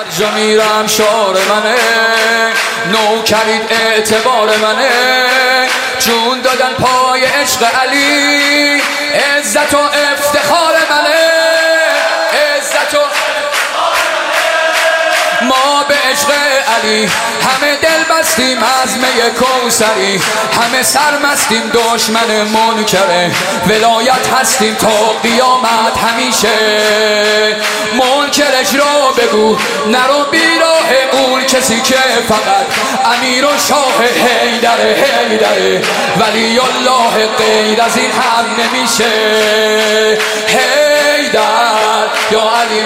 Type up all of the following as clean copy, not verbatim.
هر جا میرم شعار منه، نو کرید اعتبار منه، جون دادن پای عشق علی، عزت و افتخار منه، عزت و ما به عشق علی همه دل بستیم از می کوثری، همه سرمستیم دشمن منکره، ولایت هستیم تا قیامت همیشه. منکرش رو بگو نرو بیراه اون کسی که فقط امیر و شاه حیدره، ولی الله غیر از این هم نمیشه. حیدر یا علی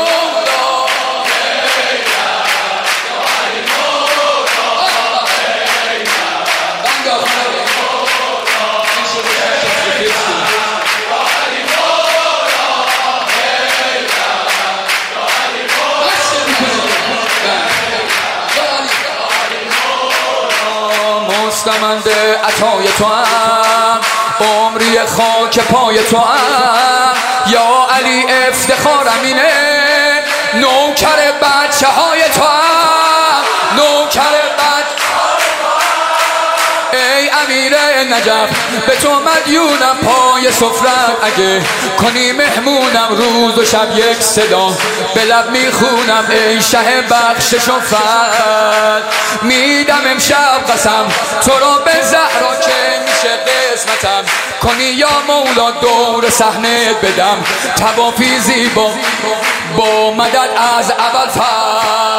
مستمند عطای تو هم، عمری خاک پای تو هم، یا علی افتخارم اینه، نوکر بچه های تو هم، نوکر بچه های تو هم. ای امیر نجف به تو مدیونم پای سفرت، اگه کنی مهمونم روز و شب یک صدا به لب میخونم، ای شه بخشش و فضل میدم امشب قسم تو را به زهرا که میشه قسمتم، کنی یا مولا دور صحنه بدم، توافی زیبا با مدد از اول فضل.